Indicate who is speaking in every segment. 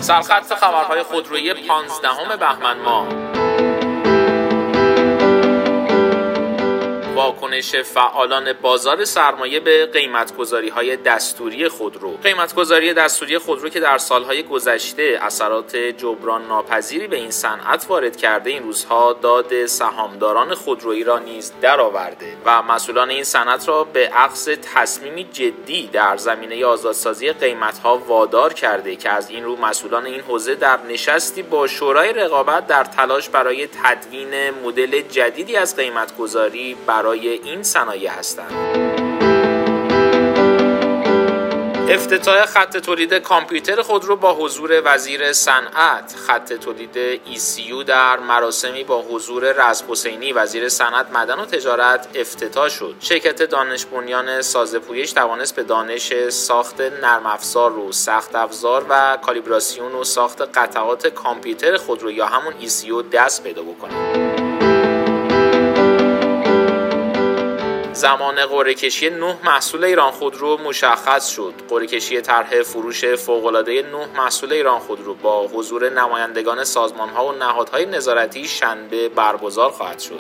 Speaker 1: سرخط خبرهای خودرویی 15 بهمن ماه. واکنش فعالان بازار سرمایه به قیمت‌گذاری‌های دستوری خودرو. قیمت‌گذاری دستوری خودرو که در سال‌های گذشته اثرات جبران ناپذیری به این صنعت وارد کرده، این روزها داد سهامداران خودرویی را نیز درآورده و مسئولان این صنعت را به اخذ تصمیمی جدی در زمینه آزادسازی قیمت‌ها وادار کرده که از این رو مسئولان این حوزه در نشستی با شورای رقابت در تلاش برای تدوین مدل جدیدی از قیمت‌گذاری برای این صنایع هستند. افتتاح خط تولید کامپیوتر خودرو با حضور وزیر صنعت. خط تولید ECU در مراسمی با حضور رضا حسینی وزیر صنعت، معدن و تجارت افتتاح شد. شرکت دانش بنیان سازپویش توانست به دانش ساخت نرم افزار و سخت افزار و کالیبراسیون و ساخت قطعات کامپیوتر خودرو یا همون ECU دست پیدا بکنه. زمان قرعه‌کشی 9 محصول ایران خودرو مشخص شد. قرعه‌کشی طرح فروش فوق‌العاده 9 محصول ایران خودرو با حضور نمایندگان سازمان‌ها و نهادهای نظارتی شنبه برگزار خواهد شد.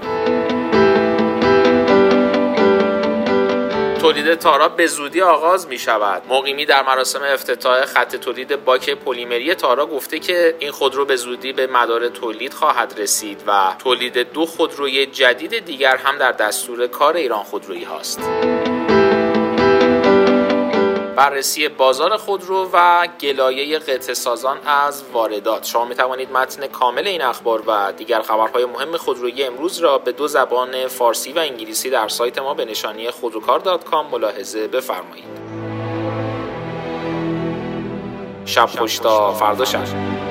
Speaker 1: تولید تارا به زودی آغاز می شود. مقیمی در مراسم افتتاح خط تولید باک پلیمری تارا گفته که این خودرو به زودی به مدار تولید خواهد رسید و تولید 2 خودروی جدید دیگر هم در دستور کار ایران خودرویی هاست. بررسی بازار خودرو و گلایه قطعه سازان از واردات. شما می توانید متن کامل این اخبار و دیگر خبرهای مهم خودرویی امروز را به 2 زبان فارسی و انگلیسی در سایت ما به نشانی خودروکار.com ملاحظه بفرمایید. شب خوش تا فردا شب.